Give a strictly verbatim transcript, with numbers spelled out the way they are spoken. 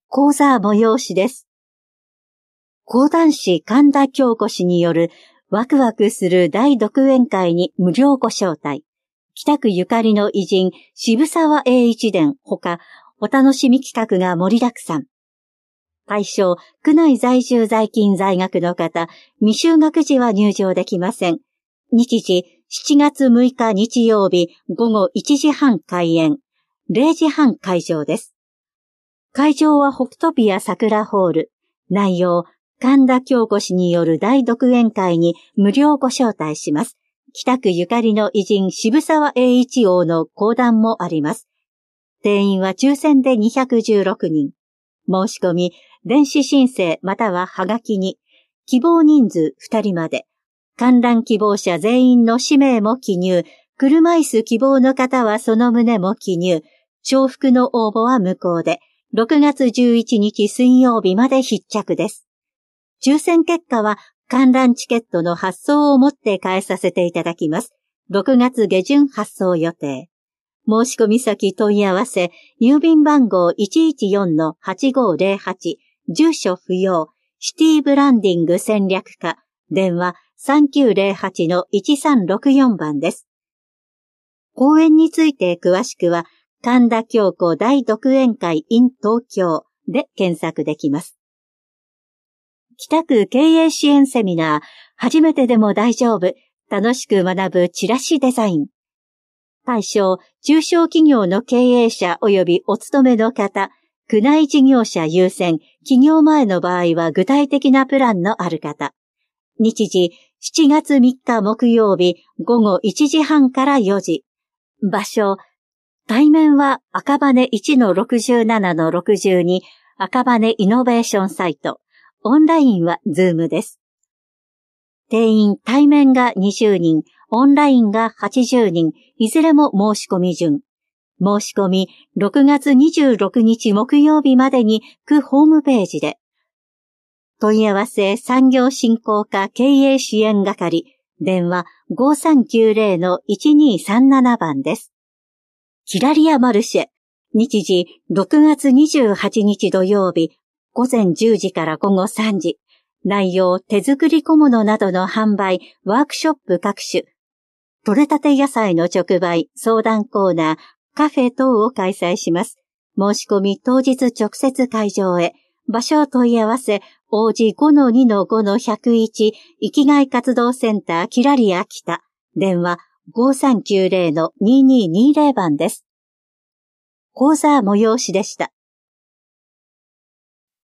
講座催しです。講談師神田京子氏によるワクワクする大独演会に無料ご招待。北区ゆかりの偉人渋沢栄一伝ほかお楽しみ企画が盛りだくさん。対象、区内在住在勤在学の方、未就学時は入場できません。日時、しちがつむいか日曜日ごごいちじはん開演、れいじはん会場です。会場は北トピア桜ホール。内容、神田京子氏による大独演会に無料ご招待します。北区ゆかりの偉人渋沢栄一王の講談もあります。定員は抽選でにひゃくじゅうろくにん。申し込み、電子申請またははがきに、希望人数ふたりまで。観覧希望者全員の氏名も記入。車椅子希望の方はその旨も記入。重複の応募は無効で。ろくがつじゅういちにち水曜日まで必着です。抽選結果は観覧チケットの発送をもって返させていただきます。ろくがつげじゅん発送予定。申し込み先問い合わせ、郵便番号 いちいちよんのはちごぜろはち、住所不要、シティブランディング戦略課、電話 さんきゅうぜろはちのいちさんろくよん 番です。講演について詳しくは、神田京子大独演会 in 東京で検索できます。北区経営支援セミナー、初めてでも大丈夫、楽しく学ぶチラシデザイン。対象、中小企業の経営者及びお勤めの方、区内事業者優先、起業前の場合は具体的なプランのある方。日時、しちがつみっか木曜日ごごいちじはんからよじ。場所、対面は赤羽 いちのろくじゅうななのろくじゅうに 赤羽イノベーションサイト。オンラインはズームです。定員対面がにじゅうにん、オンラインがはちじゅうにん、いずれも申し込み順。申し込みろくがつにじゅうろくにち木曜日までに区ホームページで。問い合わせ産業振興課経営支援係、電話 ごさんきゅうぜろのいちにさんなな 番です。キラリアマルシェ、日時ろくがつにじゅうはちにち土曜日、午前じゅうじからごごさんじ。内容、手作り小物などの販売、ワークショップ各種。取れたて野菜の直売、相談コーナー、カフェ等を開催します。申し込み当日直接会場へ。場所を問い合わせ、王子 ごのにのごのひゃくいち、生きがい活動センターキラリア北。電話ごさんきゅうぜろのにににぜろ 番です。講座催しでした。